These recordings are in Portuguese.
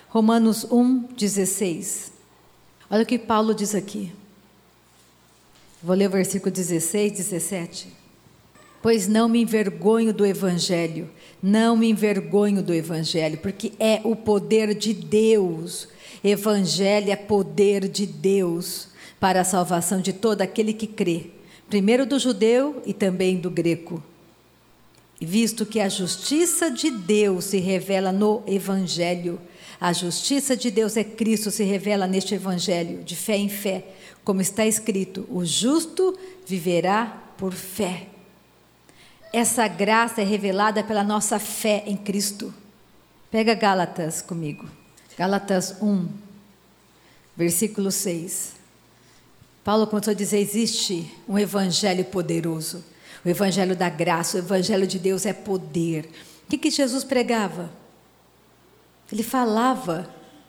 Romanos 1:16. Olha o que Paulo diz aqui. Vou ler o versículo 16, 17. Pois não me envergonho do Evangelho, não me envergonho do Evangelho, porque é o poder de Deus. Evangelho é poder de Deus para a salvação de todo aquele que crê, primeiro do judeu e também do grego. Visto que a justiça de Deus se revela no Evangelho, a justiça de Deus é Cristo, se revela neste Evangelho, de fé em fé, como está escrito, o justo viverá por fé. Essa graça é revelada pela nossa fé em Cristo. Pega Gálatas comigo, Gálatas 1, versículo 6. Paulo começou a dizer, existe um Evangelho poderoso, o Evangelho da graça, o Evangelho de Deus é poder. O que Jesus pregava? Ele falava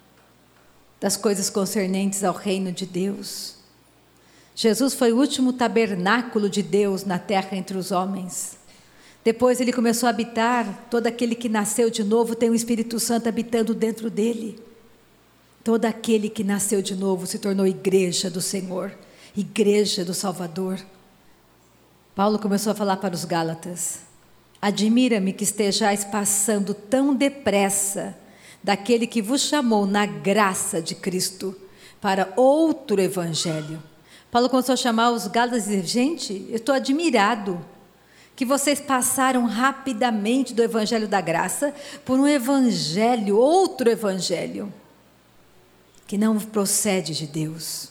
das coisas concernentes ao reino de Deus. Jesus foi o último tabernáculo de Deus na terra entre os homens. Depois ele começou a habitar, todo aquele que nasceu de novo tem o Espírito Santo habitando dentro dele. Todo aquele que nasceu de novo se tornou igreja do Senhor, igreja do Salvador. Paulo começou a falar para os Gálatas, admira-me que estejais passando tão depressa daquele que vos chamou na graça de Cristo para outro evangelho. Paulo começou a chamar os Gálatas e dizer, gente, eu estou admirado que vocês passaram rapidamente do evangelho da graça por um evangelho, outro evangelho, que não procede de Deus.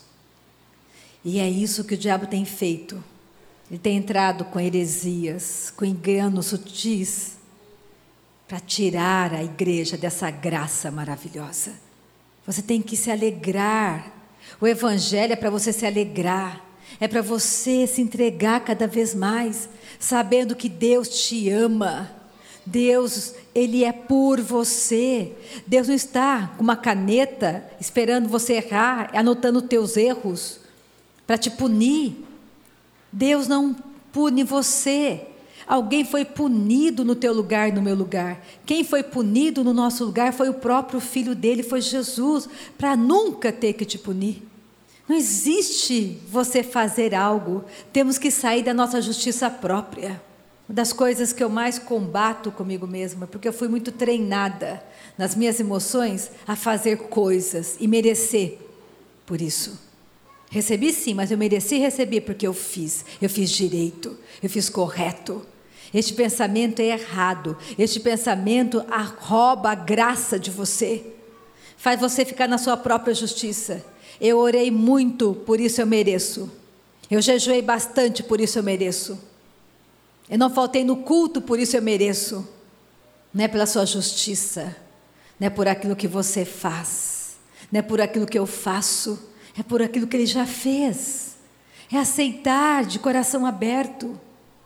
E é isso que o diabo tem feito. Ele tem entrado com heresias, com enganos sutis, para tirar a igreja dessa graça maravilhosa. Você tem que se alegrar. O evangelho é para você se alegrar. É para você se entregar cada vez mais, sabendo que Deus te ama. Deus, Ele é por você. Deus não está com uma caneta esperando você errar, anotando teus erros para te punir. Deus não pune você. Alguém foi punido no teu lugar e no meu lugar. Quem foi punido no nosso lugar foi o próprio Filho dele, foi Jesus, para nunca ter que te punir. Não existe você fazer algo, temos que sair da nossa justiça própria. Uma das coisas que eu mais combato comigo mesma, porque eu fui muito treinada nas minhas emoções a fazer coisas e merecer por isso. Recebi sim, mas eu mereci receber porque eu fiz direito, eu fiz correto. Este pensamento é errado, este pensamento rouba a graça de você, faz você ficar na sua própria justiça. Eu orei muito, por isso eu mereço. Eu jejuei bastante, por isso eu mereço. Eu não faltei no culto, por isso eu mereço. Não é pela sua justiça, não é por aquilo que você faz, não é por aquilo que eu faço, é por aquilo que Ele já fez. É aceitar de coração aberto.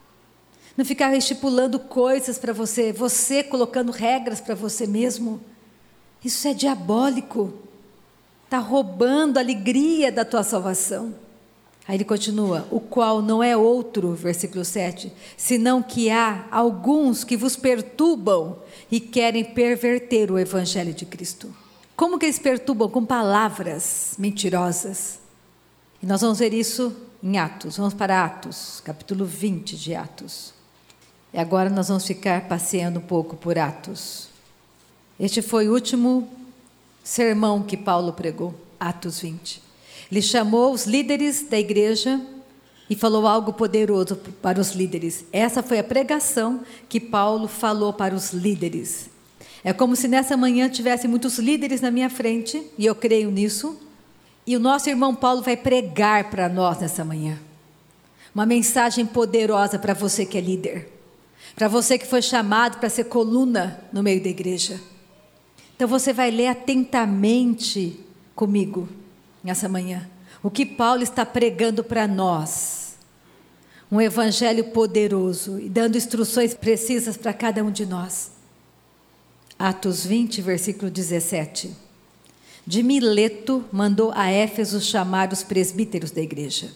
Não ficar estipulando coisas para você, você colocando regras para você mesmo. Isso é diabólico. Está roubando a alegria da tua salvação. Aí ele continua, o qual não é outro, versículo 7, senão que há alguns que vos perturbam e querem perverter o evangelho de Cristo. Como que eles perturbam? Com palavras mentirosas. E nós vamos ver isso em Atos. Vamos para Atos, capítulo 20 de Atos. E agora nós vamos ficar passeando um pouco por Atos. Este foi o último sermão que Paulo pregou, Atos 20. Ele chamou os líderes da igreja e falou algo poderoso para os líderes. Essa foi a pregação que Paulo falou para os líderes. É como se nessa manhã tivesse muitos líderes na minha frente, e eu creio nisso, e o nosso irmão Paulo vai pregar para nós nessa manhã. Uma mensagem poderosa para você que é líder, para você que foi chamado para ser coluna no meio da igreja. Então você vai ler atentamente comigo nessa manhã o que Paulo está pregando para nós. Um evangelho poderoso e dando instruções precisas para cada um de nós. Atos 20, versículo 17. De Mileto mandou a Éfeso chamar os presbíteros da igreja.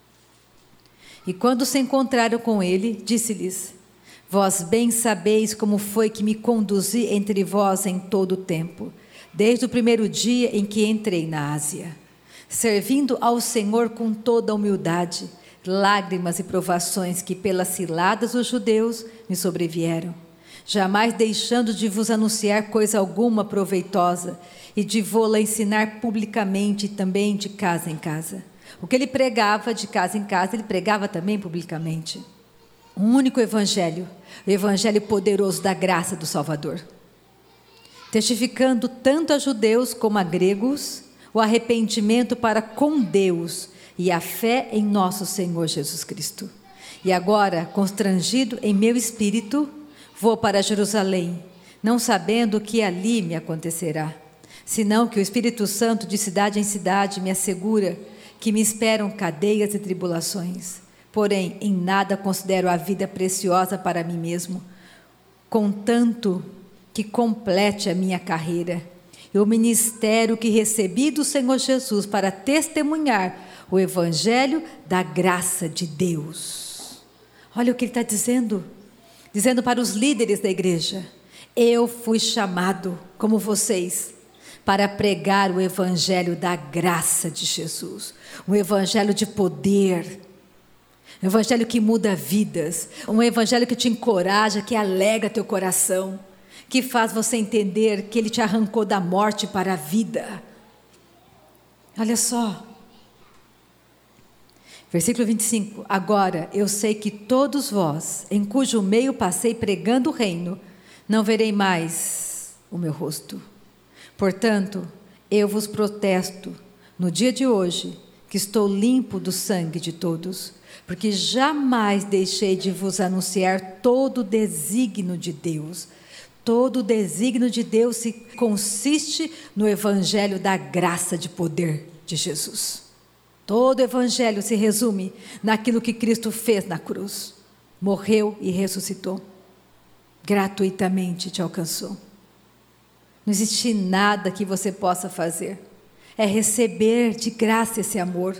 E quando se encontraram com ele, disse-lhes: vós bem sabeis como foi que me conduzi entre vós em todo o tempo, desde o primeiro dia em que entrei na Ásia, servindo ao Senhor com toda a humildade, lágrimas e provações que pelas ciladas dos judeus me sobrevieram, jamais deixando de vos anunciar coisa alguma proveitosa e de vô-la ensinar publicamente e também de casa em casa. O que ele pregava de casa em casa, ele pregava também publicamente. Um único evangelho, o evangelho poderoso da graça do Salvador, testificando tanto a judeus como a gregos o arrependimento para com Deus e a fé em nosso Senhor Jesus Cristo. E agora, constrangido em meu espírito, vou para Jerusalém, não sabendo o que ali me acontecerá, senão que o Espírito Santo de cidade em cidade me assegura que me esperam cadeias e tribulações. Porém, em nada considero a vida preciosa para mim mesmo, contanto que complete a minha carreira e o ministério que recebi do Senhor Jesus para testemunhar o evangelho da graça de Deus. Olha o que ele está dizendo para os líderes da igreja: eu fui chamado, como vocês, para pregar o evangelho da graça de Jesus, um evangelho de poder, um evangelho que muda vidas, um evangelho que te encoraja, que alegra teu coração, que faz você entender que Ele te arrancou da morte para a vida. Olha só, versículo 25, agora eu sei que todos vós, em cujo meio passei pregando o reino, não verei mais o meu rosto. Portanto, eu vos protesto, no dia de hoje, que estou limpo do sangue de todos, porque jamais deixei de vos anunciar todo o desígnio de Deus. Todo o desígnio de Deus se consiste no evangelho da graça de poder de Jesus. Todo o evangelho se resume naquilo que Cristo fez na cruz. Morreu e ressuscitou. Gratuitamente te alcançou. Não existe nada que você possa fazer. É receber de graça esse amor.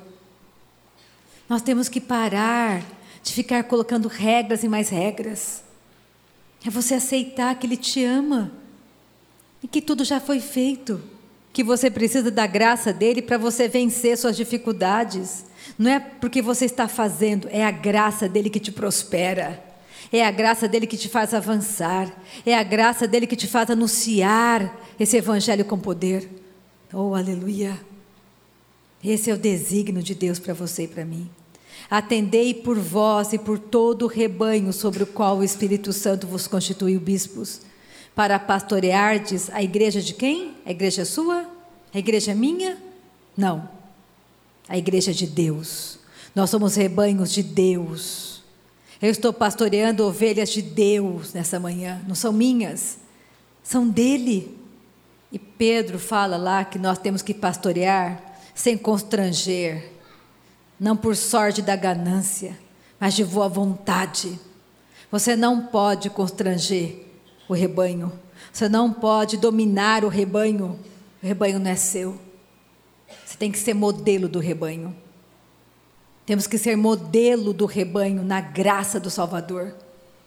Nós temos que parar de ficar colocando regras e mais regras. É você aceitar que Ele te ama e que tudo já foi feito, que você precisa da graça dEle para você vencer suas dificuldades. Não é porque você está fazendo, é a graça dEle que te prospera, é a graça dEle que te faz avançar, é a graça dEle que te faz anunciar esse evangelho com poder. Oh, aleluia! Esse é o desígnio de Deus para você e para mim. Atendei por vós e por todo o rebanho sobre o qual o Espírito Santo vos constituiu bispos, para pastoreardes a igreja de quem? A igreja é sua? A igreja é minha? Não. A igreja é de Deus. Nós somos rebanhos de Deus. Eu estou pastoreando ovelhas de Deus nessa manhã. Não são minhas, são dele. E Pedro fala lá que nós temos que pastorear sem constranger, não por sorte da ganância, mas de boa vontade. Você não pode constranger o rebanho, você não pode dominar o rebanho não é seu. Você tem que ser modelo do rebanho. Temos que ser modelo do rebanho na graça do Salvador.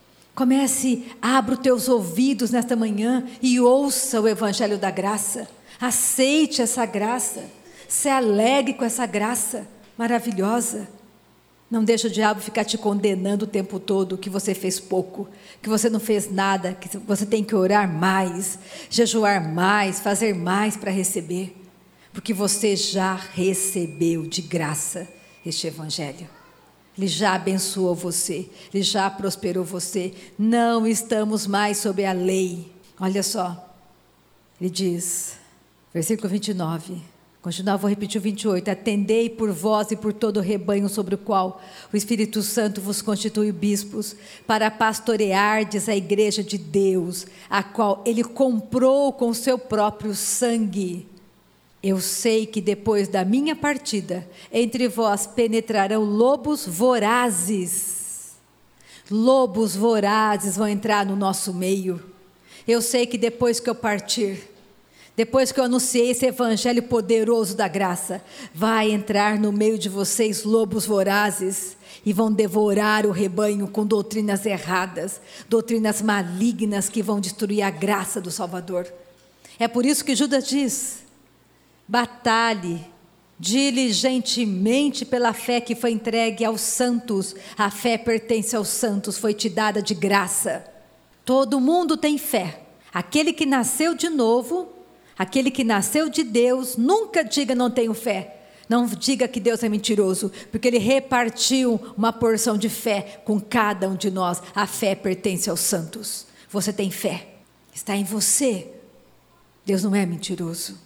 Abra os teus ouvidos nesta manhã e ouça o evangelho da graça. Aceite essa graça, se alegre com essa graça maravilhosa. Não deixe o diabo ficar te condenando o tempo todo, que você fez pouco, que você não fez nada, que você tem que orar mais, jejuar mais, fazer mais para receber, porque você já recebeu de graça este evangelho. Ele já abençoou você, Ele já prosperou você. Não estamos mais sob a lei. Olha só, ele diz, versículo 29, continuar, vou repetir o 28, atendei por vós e por todo o rebanho sobre o qual o Espírito Santo vos constitui bispos, para pastoreardes a igreja de Deus, a qual Ele comprou com seu próprio sangue. Eu sei que depois da minha partida, entre vós penetrarão lobos vorazes. Lobos vorazes vão entrar no nosso meio. Eu sei que depois que eu partir, depois que eu anunciei esse evangelho poderoso da graça, vai entrar no meio de vocês lobos vorazes e vão devorar o rebanho com doutrinas erradas, doutrinas malignas que vão destruir a graça do Salvador. É por isso que Judas diz: batalhe diligentemente pela fé que foi entregue aos santos. A fé pertence aos santos, foi te dada de graça. Todo mundo tem fé. Aquele que nasceu de novo, aquele que nasceu de Deus, nunca diga não tenho fé. Não diga que Deus é mentiroso, porque Ele repartiu uma porção de fé com cada um de nós. A fé pertence aos santos. Você tem fé, está em você. Deus não é mentiroso.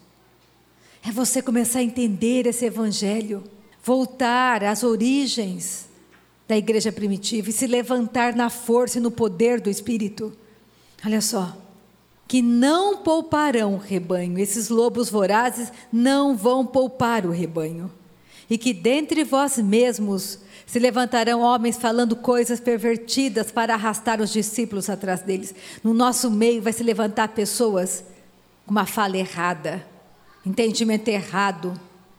É você começar a entender esse evangelho, voltar às origens da igreja primitiva e se levantar na força e no poder do Espírito. Olha só, que não pouparão o rebanho, esses lobos vorazes não vão poupar o rebanho, e que dentre vós mesmos se levantarão homens falando coisas pervertidas para arrastar os discípulos atrás deles. No nosso meio vai se levantar pessoas com uma fala errada, entendimento errado.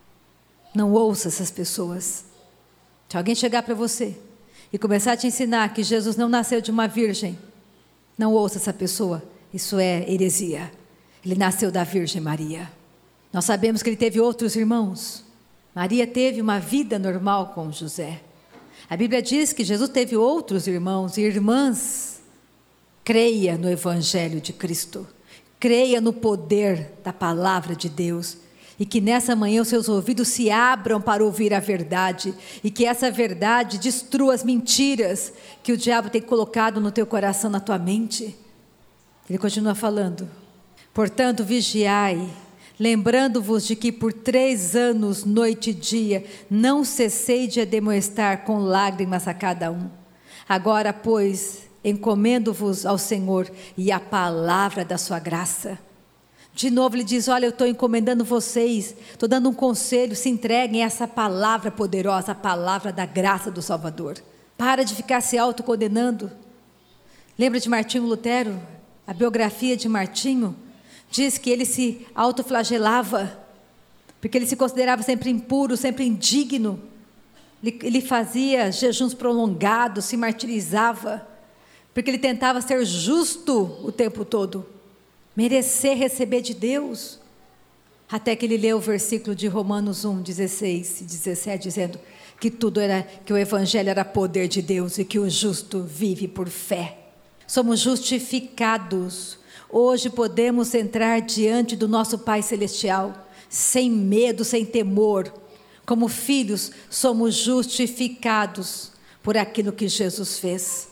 Não ouça essas pessoas. Se alguém chegar para você e começar a te ensinar que Jesus não nasceu de uma virgem, não ouça essa pessoa. Isso é heresia. Ele nasceu da Virgem Maria. Nós sabemos que ele teve outros irmãos. Maria teve uma vida normal com José. A Bíblia diz que Jesus teve outros irmãos e irmãs. Creia no Evangelho de Cristo. Creia no poder da palavra de Deus. E que nessa manhã os seus ouvidos se abram para ouvir a verdade. E que essa verdade destrua as mentiras que o diabo tem colocado no teu coração, na tua mente. Ele continua falando: portanto, vigiai, lembrando-vos de que por 3 anos, noite e dia, não cessei de admoestar com lágrimas a cada um. Agora, pois, encomendo-vos ao Senhor e à palavra da sua graça. De novo ele diz: olha, eu estou encomendando vocês, estou dando um conselho, se entreguem a essa palavra poderosa, a palavra da graça do Salvador. Para de ficar se autocondenando. Lembra de Martinho Lutero? A biografia de Martinho diz que ele se autoflagelava, porque ele se considerava sempre impuro, sempre indigno. Ele fazia jejuns prolongados, se martirizava, porque ele tentava ser justo o tempo todo, merecer receber de Deus, até que ele leu o versículo de Romanos 1, 16 e 17, dizendo que o Evangelho era poder de Deus e que o justo vive por fé. Somos justificados. Hoje podemos entrar diante do nosso Pai Celestial, sem medo, sem temor. Como filhos, somos justificados por aquilo que Jesus fez.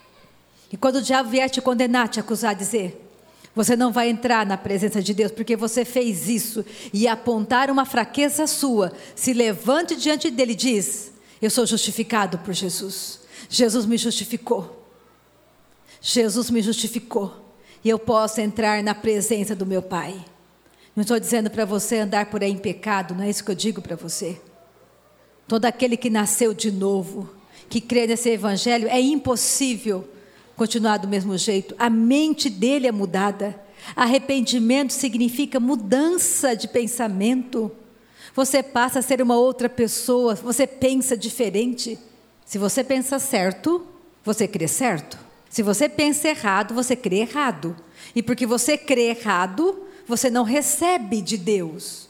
E quando o diabo vier te condenar, te acusar, dizer: você não vai entrar na presença de Deus porque você fez isso, e apontar uma fraqueza sua, se levante diante dele e diz: eu sou justificado por Jesus. Jesus me justificou. Jesus me justificou, e eu posso entrar na presença do meu Pai. Não estou dizendo para você andar por aí em pecado, não é isso que eu digo para você. Todo aquele que nasceu de novo, que crê nesse Evangelho, é impossível continuar do mesmo jeito. A mente dele é mudada. Arrependimento significa mudança de pensamento. Você passa a ser uma outra pessoa, você pensa diferente. Se você pensa certo, você crê certo. Se você pensa errado, você crê errado. E porque você crê errado, você não recebe de Deus.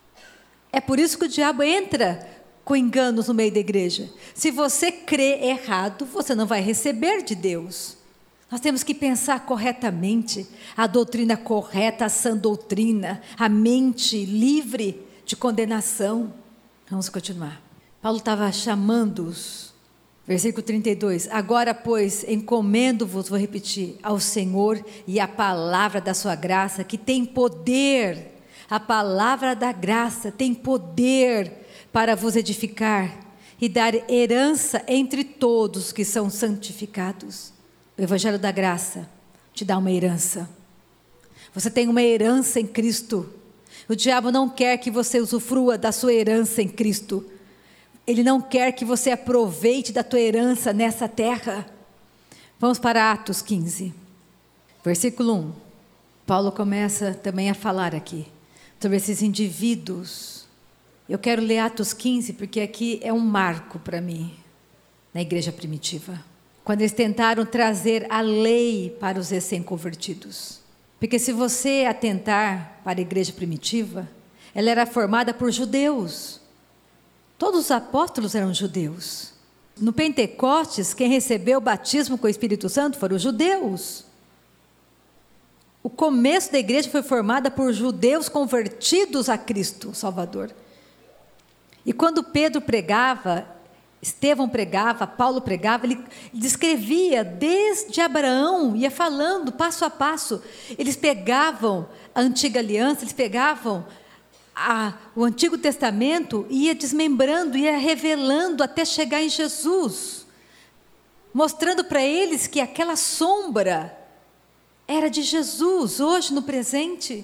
É por isso que o diabo entra com enganos no meio da igreja. Se você crê errado, você não vai receber de Deus. Nós temos que pensar corretamente, a doutrina correta, a sã doutrina, a mente livre de condenação. Vamos continuar. Paulo estava chamando-os. Versículo 32, agora pois encomendo-vos, vou repetir, ao Senhor e à palavra da sua graça, que tem poder, a palavra da graça tem poder para vos edificar e dar herança entre todos que são santificados. O Evangelho da graça te dá uma herança. Você tem uma herança em Cristo. O diabo não quer que você usufrua da sua herança em Cristo. Ele não quer que você aproveite da tua herança nessa terra. Vamos para Atos 15, versículo 1. Paulo começa também a falar aqui sobre esses indivíduos. Eu quero ler Atos 15 porque aqui é um marco para mim, na igreja primitiva. Quando eles tentaram trazer a lei para os recém-convertidos. Porque se você atentar para a igreja primitiva, ela era formada por judeus. Todos os apóstolos eram judeus. No Pentecostes, quem recebeu o batismo com o Espírito Santo foram os judeus. O começo da igreja foi formada por judeus convertidos a Cristo Salvador. E quando Pedro pregava, Estevão pregava, Paulo pregava, ele descrevia desde Abraão, ia falando passo a passo. Eles pegavam a antiga aliança, eles pegavam o Antigo Testamento e ia desmembrando, ia revelando até chegar em Jesus, mostrando para eles que aquela sombra era de Jesus, hoje no presente.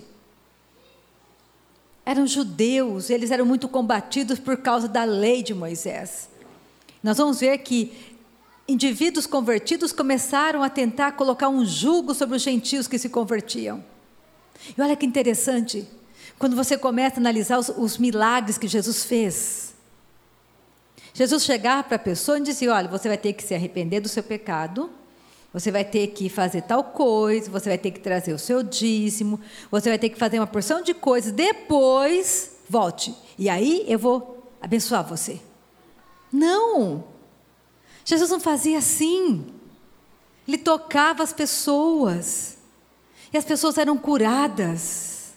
Eram judeus, eles eram muito combatidos por causa da lei de Moisés. Nós vamos ver que indivíduos convertidos começaram a tentar colocar um jugo sobre os gentios que se convertiam. E olha que interessante, quando você começa a analisar os milagres que Jesus fez. Jesus chegava para a pessoa e dizia: olha, você vai ter que se arrepender do seu pecado, você vai ter que fazer tal coisa, você vai ter que trazer o seu dízimo, você vai ter que fazer uma porção de coisas, depois volte, e aí eu vou abençoar você. Não, Jesus não fazia assim. Ele tocava as pessoas, e as pessoas eram curadas.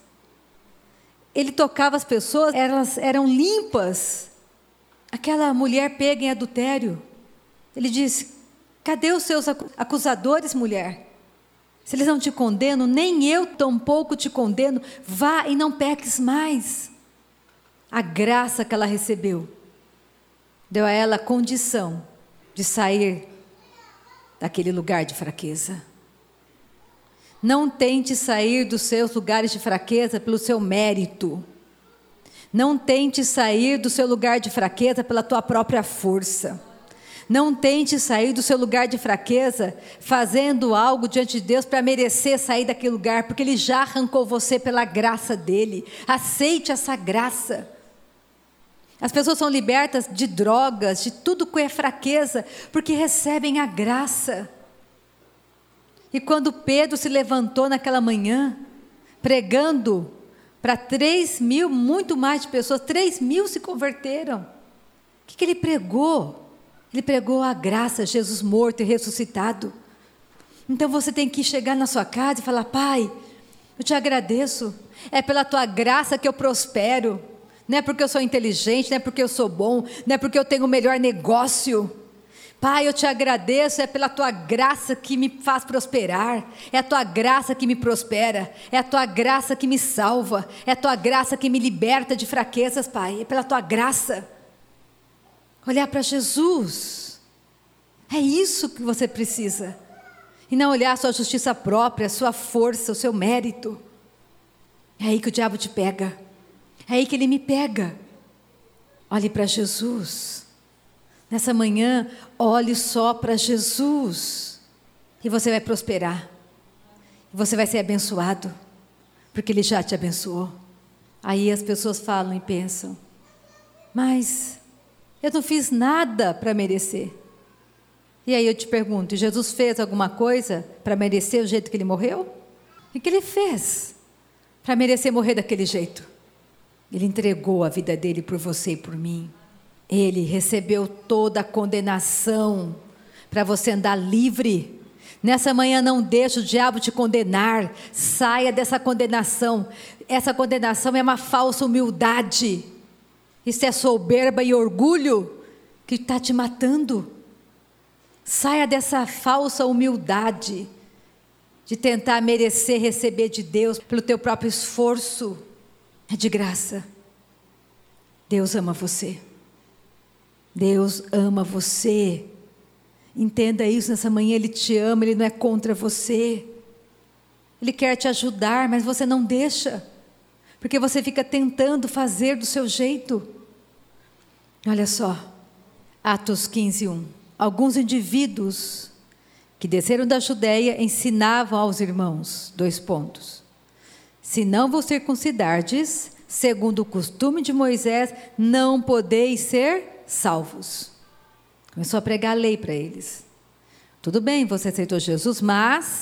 Ele tocava as pessoas, elas eram limpas. Aquela mulher pega em adultério, ele disse: cadê os seus acusadores, mulher? Se eles não te condenam, nem eu tampouco te condeno, vá e não peques mais. A graça que ela recebeu deu a ela a condição de sair daquele lugar de fraqueza. Não tente sair dos seus lugares de fraqueza pelo seu mérito. Não tente sair do seu lugar de fraqueza pela tua própria força. Não tente sair do seu lugar de fraqueza fazendo algo diante de Deus para merecer sair daquele lugar, porque Ele já arrancou você pela graça dEle. Aceite essa graça. As pessoas são libertas de drogas, de tudo que é fraqueza, porque recebem a graça. E quando Pedro se levantou naquela manhã, pregando para 3.000, muito mais de pessoas, 3.000 se converteram. O que ele pregou? Ele pregou a graça, Jesus morto e ressuscitado. Então você tem que chegar na sua casa e falar: Pai, eu te agradeço, é pela tua graça que eu prospero. Não é porque eu sou inteligente, não é porque eu sou bom, não é porque eu tenho o melhor negócio. Pai, eu te agradeço, é pela tua graça que me faz prosperar, é a tua graça que me prospera, é a tua graça que me salva, é a tua graça que me liberta de fraquezas, Pai, é pela tua graça. Olhar para Jesus, é isso que você precisa, e não olhar a sua justiça própria, a sua força, o seu mérito. É aí que o diabo te pega, é aí que ele me pega. Olhe para Jesus. Nessa manhã, olhe só para Jesus, e você vai prosperar, e você vai ser abençoado, porque Ele já te abençoou. Aí as pessoas falam e pensam: mas eu não fiz nada para merecer. E aí eu te pergunto: Jesus fez alguma coisa para merecer o jeito que Ele morreu? O que Ele fez para merecer morrer daquele jeito? Ele entregou a vida dele por você e por mim. Ele recebeu toda a condenação para você andar livre. Nessa manhã não deixe o diabo te condenar. Saia dessa condenação. Essa condenação é uma falsa humildade. Isso é soberba e orgulho que está te matando. Saia dessa falsa humildade de tentar merecer receber de Deus pelo teu próprio esforço. É de graça. Deus ama você. Deus ama você. Entenda isso nessa manhã. Ele te ama, Ele não é contra você. Ele quer te ajudar, mas você não deixa, porque você fica tentando fazer do seu jeito. Olha só, Atos 15:1. Alguns indivíduos que desceram da Judeia ensinavam aos irmãos, 2 pontos. Se não vos circuncidardes, segundo o costume de Moisés, não podeis ser salvos. Começou a pregar a lei para eles. Tudo bem, você aceitou Jesus, mas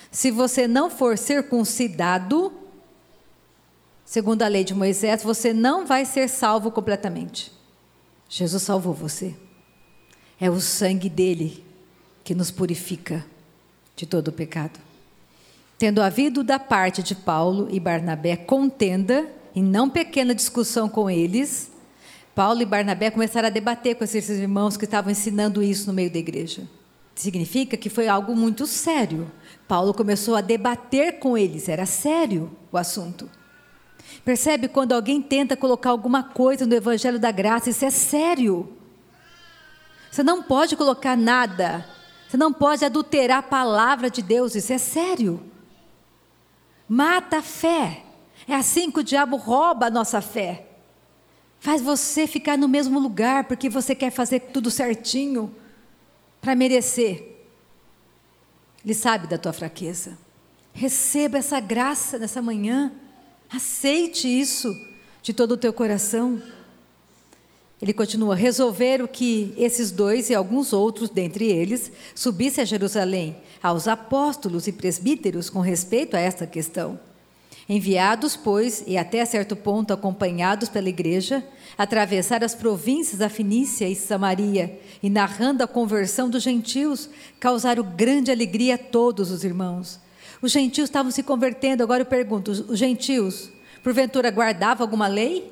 se você não for circuncidado, segundo a lei de Moisés, você não vai ser salvo completamente. Jesus salvou você. É o sangue dele que nos purifica de todo o pecado. Tendo havido da parte de Paulo e Barnabé contenda, e não pequena discussão com eles, Paulo e Barnabé começaram a debater com esses irmãos que estavam ensinando isso no meio da igreja. Significa que foi algo muito sério. Paulo começou a debater com eles, era sério o assunto. Percebe quando alguém tenta colocar alguma coisa no Evangelho da Graça, isso é sério. Você não pode colocar nada, você não pode adulterar a palavra de Deus, isso é sério. Mata a fé, é assim que o diabo rouba a nossa fé. Faz você ficar no mesmo lugar, porque você quer fazer tudo certinho, para merecer. Ele sabe da tua fraqueza. Receba essa graça nessa manhã. Aceite isso de todo o teu coração. Ele continua: resolveram que esses dois e alguns outros dentre eles subissem a Jerusalém aos apóstolos e presbíteros com respeito a esta questão. Enviados, pois, e até certo ponto acompanhados pela igreja, atravessaram as províncias da Fenícia e Samaria, e narrando a conversão dos gentios, causaram grande alegria a todos os irmãos. Os gentios estavam se convertendo. Agora eu pergunto, os gentios, porventura, guardavam alguma lei?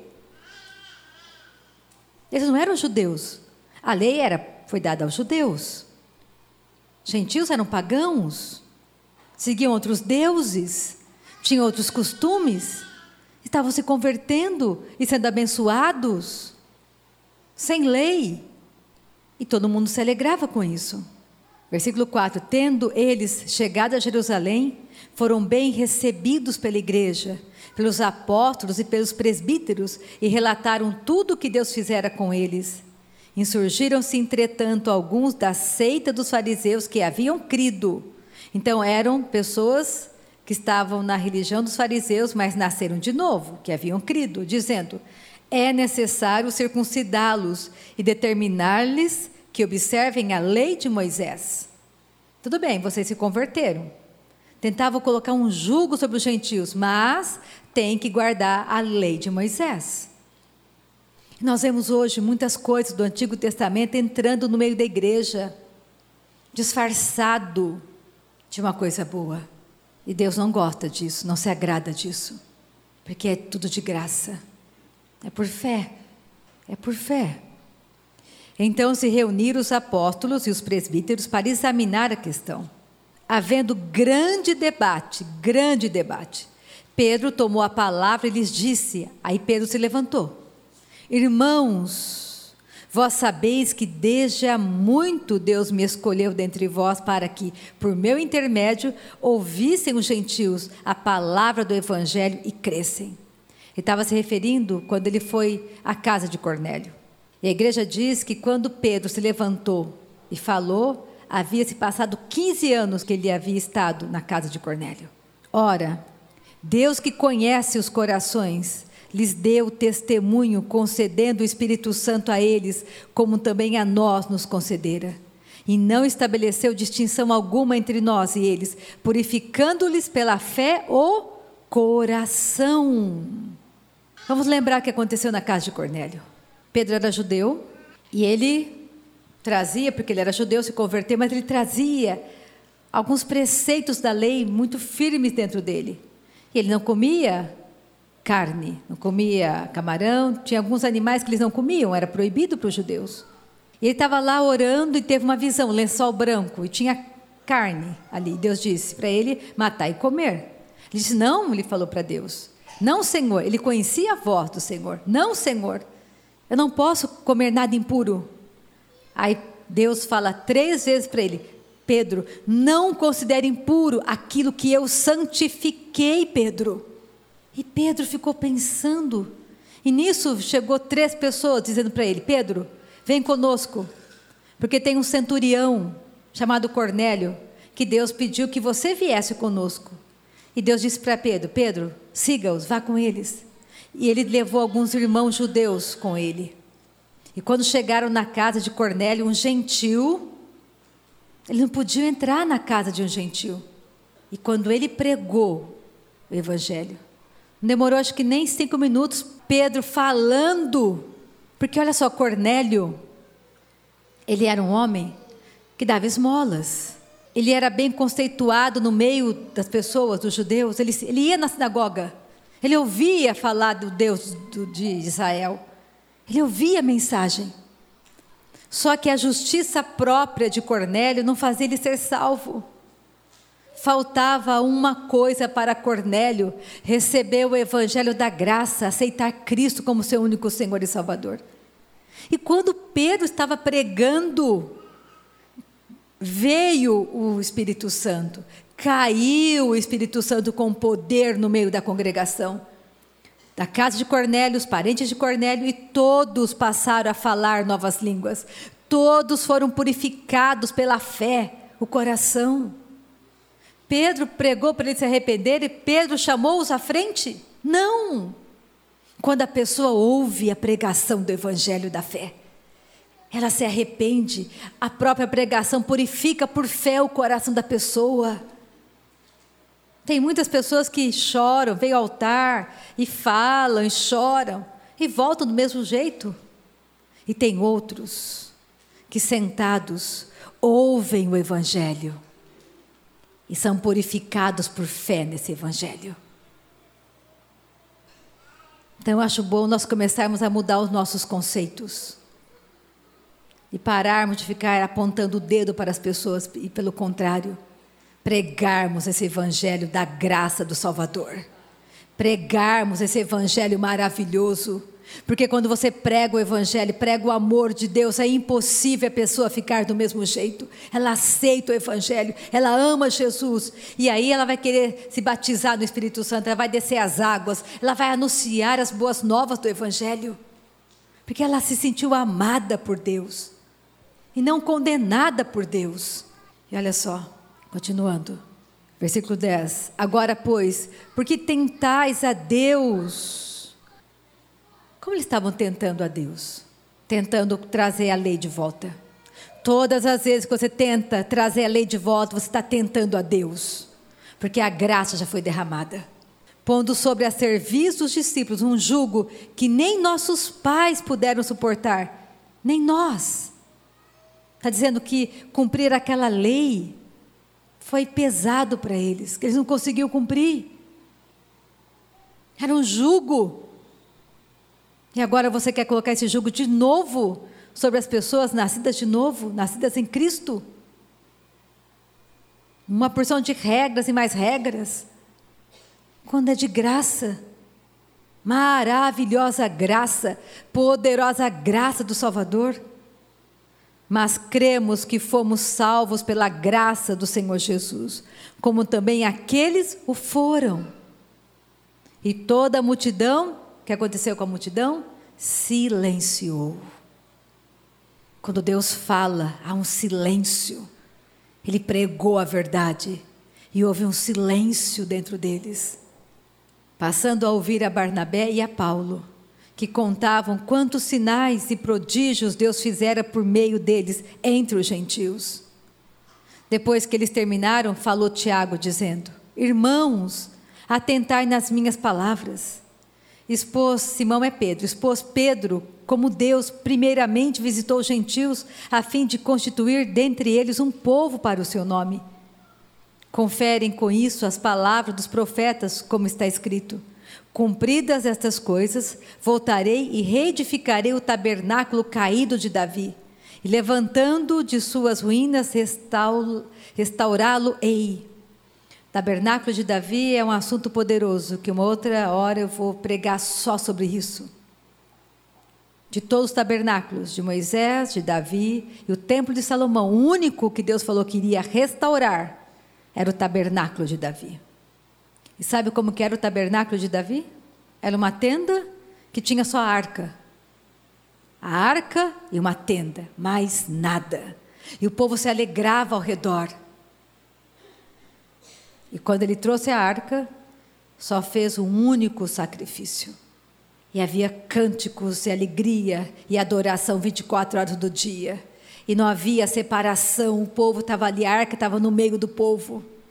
Eles não eram judeus. A lei foi dada aos judeus. Gentios eram pagãos, seguiam outros deuses, tinham outros costumes, estavam se convertendo e sendo abençoados, sem lei, e todo mundo se alegrava com isso. Versículo 4, tendo eles chegado a Jerusalém, foram bem recebidos pela igreja, pelos apóstolos e pelos presbíteros, e relataram tudo o que Deus fizera com eles. Insurgiram-se, entretanto, alguns da seita dos fariseus que haviam crido. Então eram pessoas que estavam na religião dos fariseus, mas nasceram de novo, que haviam crido, dizendo: é necessário circuncidá-los e determinar-lhes que observem a lei de Moisés. Tudo bem, vocês se converteram. Tentavam colocar um jugo sobre os gentios, mas tem que guardar a lei de Moisés. Nós vemos hoje muitas coisas do Antigo Testamento entrando no meio da igreja, disfarçado de uma coisa boa. E Deus não gosta disso, não se agrada disso, porque é tudo de graça, é por fé, é por fé. Então se reuniram os apóstolos e os presbíteros para examinar a questão. Havendo grande debate, Pedro tomou a palavra e lhes disse, aí Pedro se levantou: irmãos, vós sabeis que desde há muito Deus me escolheu dentre vós para que, por meu intermédio, ouvissem os gentios a palavra do Evangelho e crescem. Ele estava se referindo quando ele foi à casa de Cornélio. E a igreja diz que quando Pedro se levantou e falou, havia se passado 15 anos que ele havia estado na casa de Cornélio. Ora, Deus que conhece os corações, lhes deu testemunho, concedendo o Espírito Santo a eles, como também a nós nos concedera. E não estabeleceu distinção alguma entre nós e eles, purificando-lhes pela fé o coração. Vamos lembrar o que aconteceu na casa de Cornélio. Pedro era judeu, e ele trazia, porque ele era judeu, se converteu, mas ele trazia alguns preceitos da lei muito firmes dentro dele. E ele não comia carne, não comia camarão, tinha alguns animais que eles não comiam, era proibido para os judeus. E ele estava lá orando e teve uma visão, lençol branco, e tinha carne ali. Deus disse para ele matar e comer. Ele disse não, ele falou para Deus, não, Senhor. Ele conhecia a voz do Senhor, não, Senhor, eu não posso comer nada impuro. Aí Deus fala 3 vezes para ele: Pedro, não considere impuro aquilo que eu santifiquei, Pedro. E Pedro ficou pensando, e nisso chegou 3 pessoas dizendo para ele: Pedro, vem conosco, porque tem um centurião chamado Cornélio, que Deus pediu que você viesse conosco. E Deus disse para Pedro: Pedro, siga-os, vá com eles. E ele levou alguns irmãos judeus com ele. E quando chegaram na casa de Cornélio, um gentil, ele não podia entrar na casa de um gentil. E quando ele pregou o evangelho, não demorou acho que nem 5 minutos, Pedro falando, porque olha só, Cornélio, ele era um homem que dava esmolas, ele era bem conceituado no meio das pessoas, dos judeus, ele ia na sinagoga, ele ouvia falar do Deus de Israel, ele ouvia a mensagem, só que a justiça própria de Cornélio não fazia ele ser salvo. Faltava uma coisa para Cornélio receber o evangelho da graça, aceitar Cristo como seu único Senhor e Salvador. E quando Pedro estava pregando, veio o Espírito Santo, caiu o Espírito Santo com poder no meio da congregação, da casa de Cornélio, os parentes de Cornélio, e todos passaram a falar novas línguas, todos foram purificados pela fé, o coração. Pedro pregou para eles se arrependerem, Pedro chamou-os à frente? Não! Quando a pessoa ouve a pregação do evangelho da fé, ela se arrepende, a própria pregação purifica por fé o coração da pessoa. Tem muitas pessoas que choram, vêm ao altar e falam e choram e voltam do mesmo jeito. E tem outros que sentados ouvem o evangelho e são purificados por fé nesse evangelho. Então eu acho bom nós começarmos a mudar os nossos conceitos e pararmos de ficar apontando o dedo para as pessoas e, pelo contrário, pregarmos esse evangelho da graça do Salvador, pregarmos esse evangelho maravilhoso, porque quando você prega o evangelho, prega o amor de Deus, é impossível a pessoa ficar do mesmo jeito. Ela aceita o evangelho, ela ama Jesus, e aí ela vai querer se batizar no Espírito Santo, ela vai descer as águas, ela vai anunciar as boas novas do evangelho, porque ela se sentiu amada por Deus e não condenada por Deus. E olha só, continuando, versículo 10. Agora, pois, porque tentais a Deus? Como eles estavam tentando a Deus? Tentando trazer a lei de volta. Todas as vezes que você tenta trazer a lei de volta, você está tentando a Deus, porque a graça já foi derramada, pondo sobre a serviço dos discípulos um jugo que nem nossos pais puderam suportar, nem nós. Está dizendo que cumprir aquela lei foi pesado para eles, que eles não conseguiam cumprir. Era um jugo. E agora você quer colocar esse jugo de novo sobre as pessoas nascidas de novo, nascidas em Cristo? Uma porção de regras e mais regras, quando é de graça, maravilhosa graça, poderosa graça do Salvador. Mas cremos que fomos salvos pela graça do Senhor Jesus, como também aqueles o foram. E toda a multidão, o que aconteceu com a multidão? Silenciou. Quando Deus fala, há um silêncio. Ele pregou a verdade e houve um silêncio dentro deles. Passando a ouvir a Barnabé e a Paulo, que contavam quantos sinais e prodígios Deus fizera por meio deles entre os gentios. Depois que eles terminaram, falou Tiago, dizendo: irmãos, atentai nas minhas palavras. Simão é Pedro, expôs Pedro como Deus primeiramente visitou os gentios, a fim de constituir dentre eles um povo para o seu nome. Conferem com isso as palavras dos profetas, como está escrito: cumpridas estas coisas, voltarei e reedificarei o tabernáculo caído de Davi, e levantando de suas ruínas, restaurá-lo-ei. Tabernáculo de Davi é um assunto poderoso, que uma outra hora eu vou pregar só sobre isso. De todos os tabernáculos, de Moisés, de Davi e o templo de Salomão, o único que Deus falou que iria restaurar era o tabernáculo de Davi. E sabe como que era o tabernáculo de Davi? Era uma tenda que tinha só a arca. A arca e uma tenda, mais nada. E o povo se alegrava ao redor. E quando ele trouxe a arca, só fez um único sacrifício. E havia cânticos e alegria e adoração 24 horas do dia. E não havia separação, o povo estava ali, a arca estava no meio do povo.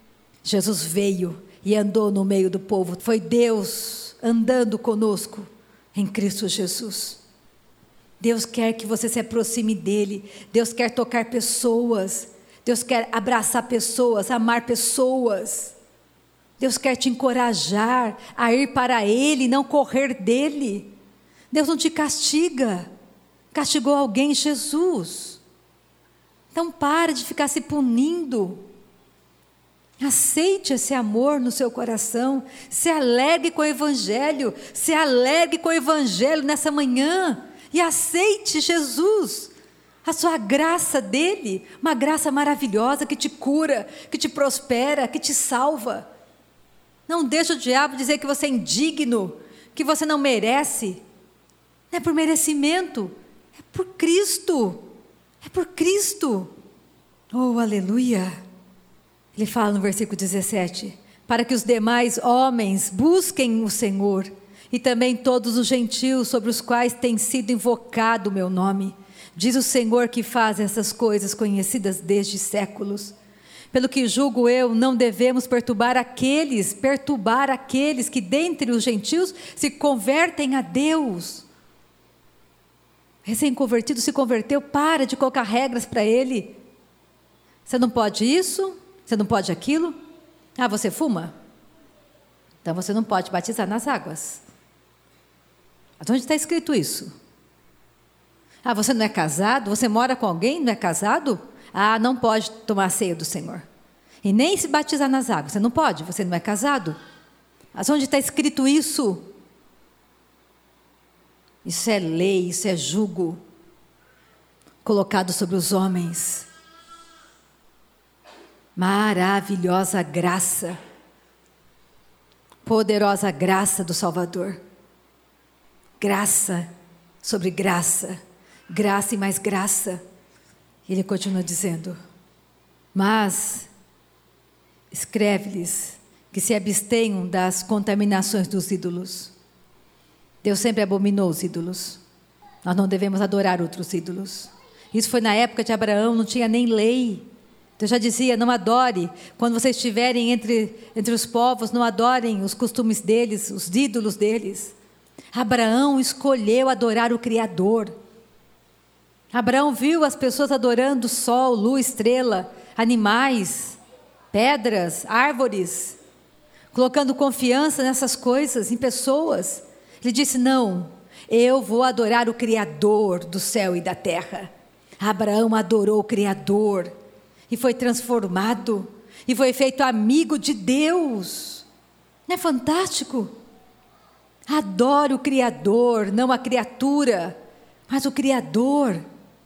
Jesus veio e andou no meio do povo. Foi Deus andando conosco em Cristo Jesus. Deus quer que você se aproxime dele. Deus quer tocar pessoas. Deus quer abraçar pessoas, amar pessoas. Deus quer te encorajar a ir para ele, não correr dele. Deus não te castiga. Castigou alguém, Jesus. Então pare de ficar se punindo. Aceite esse amor no seu coração. Se alegre com o Evangelho. Se alegre com o Evangelho nessa manhã. E aceite Jesus. A sua graça dele. Uma graça maravilhosa que te cura, que te prospera, que te salva. Não deixe o diabo dizer que você é indigno, que você não merece. Não é por merecimento. É por Cristo. É por Cristo. Oh, aleluia. Ele fala no versículo 17: para que os demais homens busquem o Senhor, e também todos os gentios sobre os quais tem sido invocado o meu nome. Diz o Senhor que faz essas coisas conhecidas desde séculos. Pelo que julgo eu, não devemos perturbar aqueles que dentre os gentios se convertem a Deus. Recém-convertido se converteu, para de colocar regras para ele. Você não pode isso, você não pode aquilo. Ah, você fuma? Então você não pode batizar nas águas. Mas onde está escrito isso? Ah, você não é casado? Você mora com alguém, não é casado? Ah, não pode tomar a ceia do Senhor. E nem se batizar nas águas. Você não pode, você não é casado. Mas onde está escrito isso? Isso é lei, isso é jugo colocado sobre os homens. Maravilhosa graça, poderosa graça do Salvador. Graça sobre graça, graça e mais graça. Ele continua dizendo: mas escreve-lhes que se abstenham das contaminações dos ídolos. Deus sempre abominou os ídolos. Nós não devemos adorar outros ídolos. Isso foi na época de Abraão, não tinha nem lei. Deus já dizia: não adore. Quando vocês estiverem entre os povos, não adorem os costumes deles, os ídolos deles. Abraão escolheu adorar o Criador. Abraão viu as pessoas adorando sol, lua, estrela, animais, pedras, árvores, colocando confiança nessas coisas, em pessoas. Ele disse: não, eu vou adorar o Criador do céu e da terra. Abraão adorou o Criador e foi transformado e foi feito amigo de Deus. Não é fantástico? Adore o Criador, não a criatura, mas o Criador.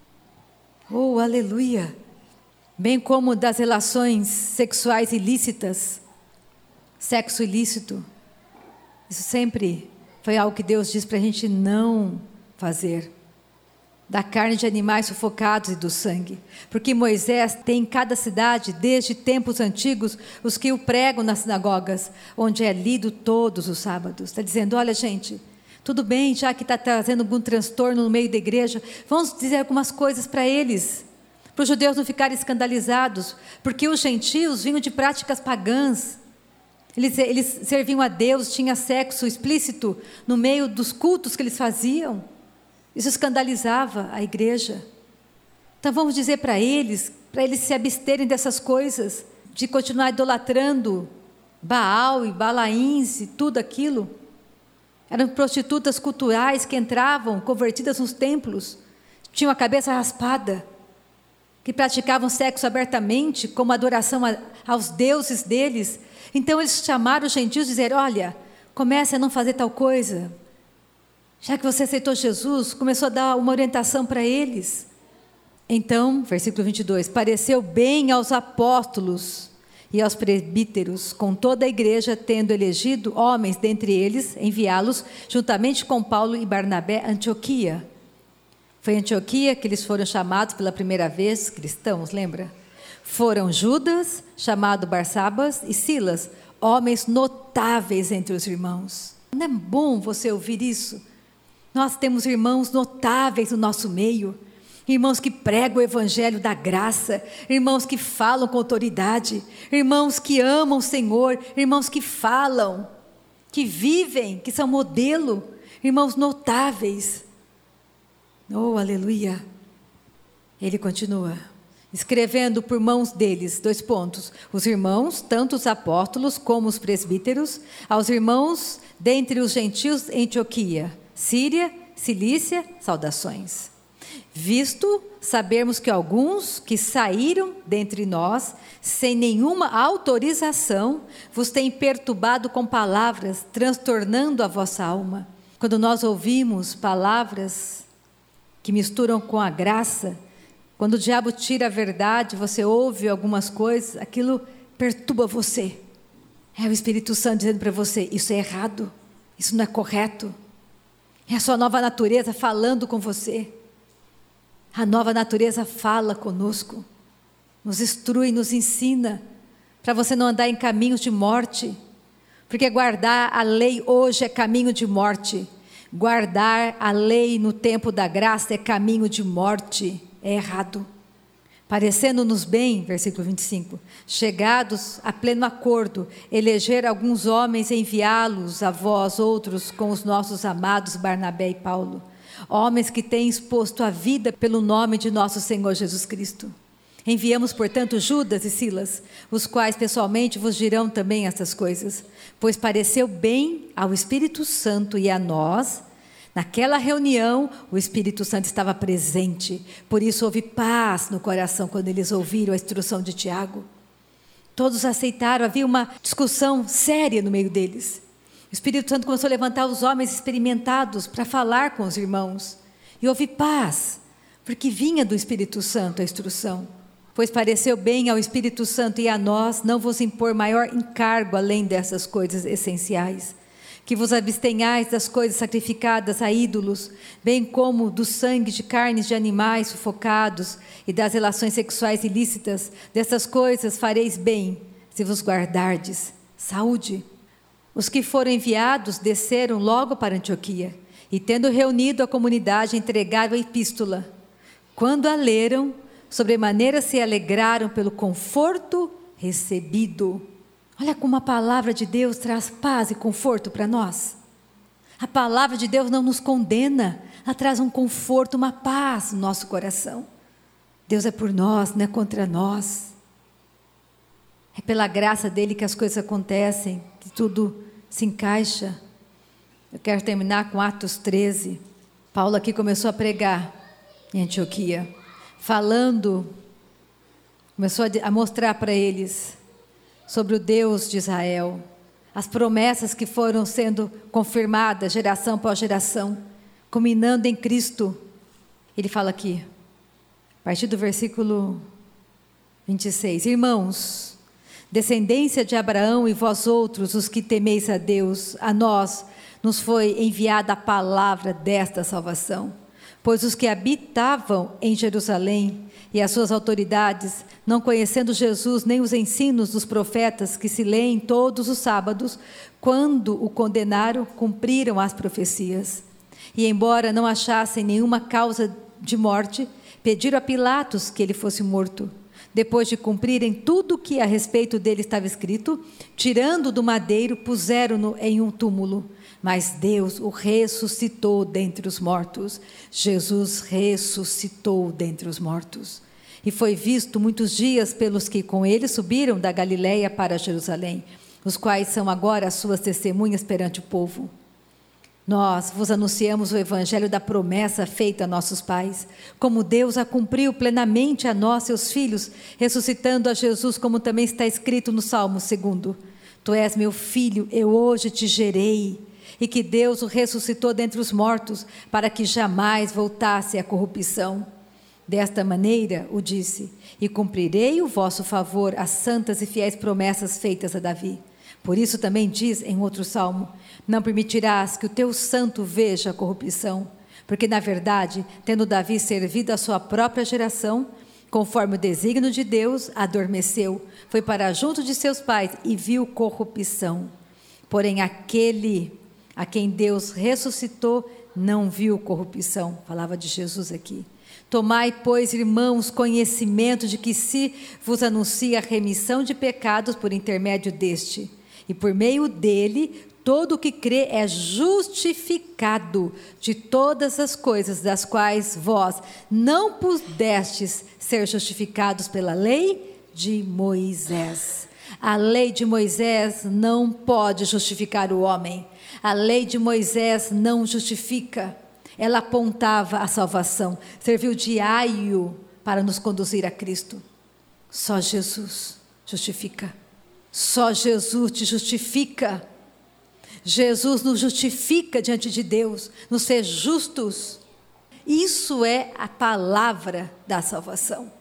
Oh, aleluia! Bem como das relações sexuais ilícitas, sexo ilícito. Isso sempre foi algo que Deus diz para a gente não fazer. Da carne de animais sufocados e do sangue. Porque Moisés tem em cada cidade, desde tempos antigos, os que o pregam nas sinagogas, onde é lido todos os sábados. Está dizendo: olha, gente, tudo bem, já que está trazendo algum transtorno no meio da igreja, vamos dizer algumas coisas para eles, para os judeus não ficarem escandalizados, porque os gentios vinham de práticas pagãs. Eles serviam a Deus, tinha sexo explícito no meio dos cultos que eles faziam. Isso escandalizava a igreja. Então vamos dizer para eles se absterem dessas coisas, de continuar idolatrando Baal e Balaíns e tudo aquilo. Eram prostitutas culturais que entravam convertidas nos templos, tinham a cabeça raspada, que praticavam sexo abertamente como adoração aos deuses deles. Então eles chamaram os gentios e disseram: olha, comece a não fazer tal coisa. Já que você aceitou Jesus, começou a dar uma orientação para eles. Então, versículo 22, pareceu bem aos apóstolos e aos presbíteros, com toda a igreja, tendo elegido homens dentre eles, enviá-los, juntamente com Paulo e Barnabé, a Antioquia. Foi em Antioquia que eles foram chamados pela primeira vez, cristãos, lembra? Foram Judas, chamado Barsabas, e Silas, homens notáveis entre os irmãos. Não é bom você ouvir isso? Nós temos irmãos notáveis no nosso meio, irmãos que pregam o evangelho da graça, irmãos que falam com autoridade, irmãos que amam o Senhor, irmãos que falam, que vivem, que são modelo, irmãos notáveis. Oh, aleluia! Ele continua, escrevendo por mãos deles, os irmãos, tanto os apóstolos como os presbíteros, aos irmãos dentre os gentios em Antioquia, Síria, Cilícia, saudações. Visto sabermos que alguns que saíram dentre nós, sem nenhuma autorização, vos têm perturbado com palavras, transtornando a vossa alma. Quando nós ouvimos palavras que misturam com a graça, quando o diabo tira a verdade, você ouve algumas coisas, aquilo perturba você. É o Espírito Santo dizendo para você, isso é errado, isso não é correto. É a sua nova natureza falando com você. A nova natureza fala conosco, nos instrui, nos ensina, para você não andar em caminhos de morte, porque guardar a lei hoje é caminho de morte, guardar a lei no tempo da graça é caminho de morte, é errado. Parecendo-nos bem, versículo 25, chegados a pleno acordo, eleger alguns homens e enviá-los a vós outros com os nossos amados Barnabé e Paulo, homens que têm exposto a vida pelo nome de nosso Senhor Jesus Cristo. Enviamos, portanto, Judas e Silas, os quais pessoalmente vos dirão também estas coisas, pois pareceu bem ao Espírito Santo e a nós. Naquela reunião, o Espírito Santo estava presente, por isso houve paz no coração quando eles ouviram a instrução de Tiago. Todos aceitaram, havia uma discussão séria no meio deles. O Espírito Santo começou a levantar os homens experimentados para falar com os irmãos. E houve paz, porque vinha do Espírito Santo a instrução. Pois pareceu bem ao Espírito Santo e a nós não vos impor maior encargo além dessas coisas essenciais. Que vos abstenhais das coisas sacrificadas a ídolos, bem como do sangue de carnes de animais sufocados e das relações sexuais ilícitas. Dessas coisas fareis bem, se vos guardardes. Saúde. Os que foram enviados desceram logo para Antioquia, e tendo reunido a comunidade, entregaram a epístola. Quando a leram, sobremaneira se alegraram pelo conforto recebido. Olha como a palavra de Deus traz paz e conforto para nós. A palavra de Deus não nos condena, ela traz um conforto, uma paz no nosso coração. Deus é por nós, não é contra nós. É pela graça dele que as coisas acontecem, que tudo se encaixa. Eu quero terminar com Atos 13. Paulo aqui começou a pregar em Antioquia, começou a mostrar para eles sobre o Deus de Israel, as promessas que foram sendo confirmadas geração após geração, culminando em Cristo. Ele fala aqui, a partir do versículo 26, irmãos, descendência de Abraão e vós outros, os que temeis a Deus, a nós nos foi enviada a palavra desta salvação. Pois os que habitavam em Jerusalém e as suas autoridades, não conhecendo Jesus nem os ensinos dos profetas que se leem todos os sábados, quando o condenaram, cumpriram as profecias. E embora não achassem nenhuma causa de morte, pediram a Pilatos que ele fosse morto. Depois de cumprirem tudo o que a respeito dele estava escrito, tirando do madeiro, puseram-no em um túmulo. Mas Deus o ressuscitou dentre os mortos. Jesus ressuscitou dentre os mortos. E foi visto muitos dias pelos que com ele subiram da Galiléia para Jerusalém, os quais são agora as suas testemunhas perante o povo. Nós vos anunciamos o evangelho da promessa feita a nossos pais, como Deus a cumpriu plenamente a nós, seus filhos, ressuscitando a Jesus, como também está escrito no Salmo 2. Tu és meu filho, eu hoje te gerei. E que Deus o ressuscitou dentre os mortos, para que jamais voltasse à corrupção. Desta maneira, o disse, e cumprirei o vosso favor as santas e fiéis promessas feitas a Davi. Por isso também diz em outro salmo, não permitirás que o teu santo veja a corrupção, porque na verdade, tendo Davi servido a sua própria geração, conforme o desígnio de Deus, adormeceu, foi para junto de seus pais e viu corrupção. Porém aquele a quem Deus ressuscitou, não viu corrupção. Falava de Jesus aqui. Tomai, pois, irmãos, conhecimento de que se vos anuncia a remissão de pecados por intermédio deste, e por meio dele, todo o que crê é justificado de todas as coisas das quais vós não pudestes ser justificados pela lei de Moisés. A lei de Moisés não pode justificar o homem. A lei de Moisés não justifica. Ela apontava a salvação, serviu de aio para nos conduzir a Cristo. Só Jesus justifica. Só Jesus te justifica. Jesus nos justifica diante de Deus, nos ser justos. Isso é a palavra da salvação.